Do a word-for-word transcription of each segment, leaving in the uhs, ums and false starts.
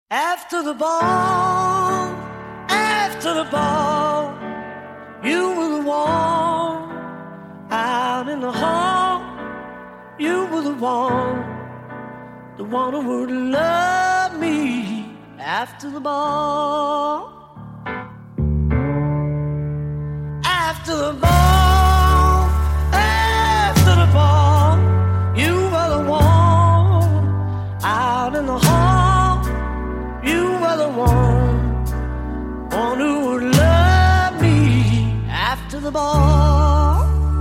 After the ball, after the ball, you were the one out in the hall. You were the one, the one who would love me after the ball. After the ball, after the ball, you were the one out in the hall. You were the one, one who would love me after the ball.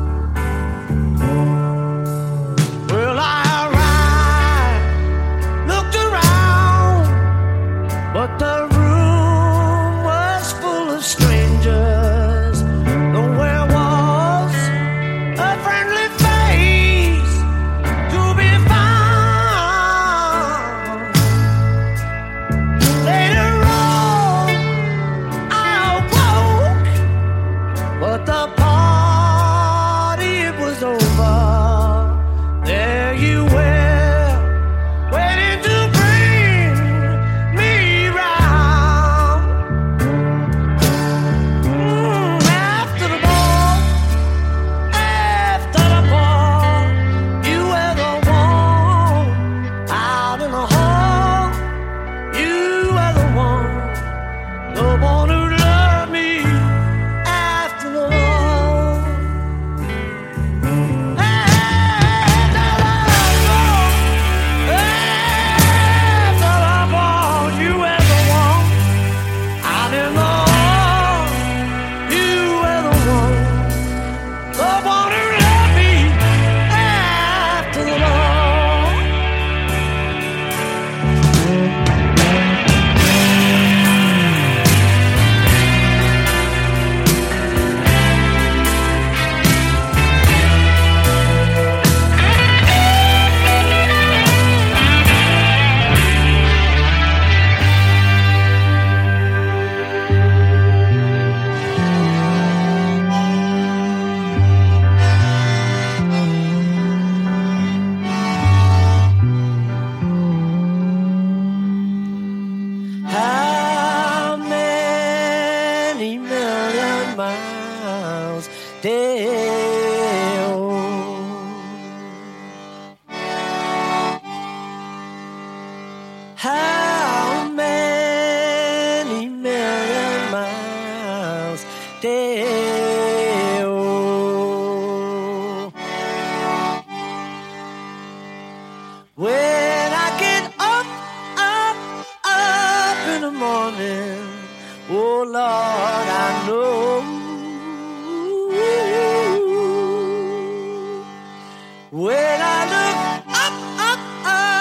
Well, I arrived, looked around, but the room was full of strangers. Nowhere was a friendly face to be found. Later on, I awoke, but the party it was over. There you were, waiting to bring me round. Mm, after the ball, after the ball, you were the one out in the hall. You were the one, the one who loved me after the ball. After the ball, after the ball, you were the one out in the hall. You were the one, the one who loved me after the ball. How many million miles down? How many million miles down? When I get up, up, up in the morning, oh Lord, I know when I look up, up,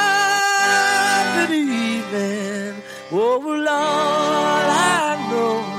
up in the evening, oh Lord, I know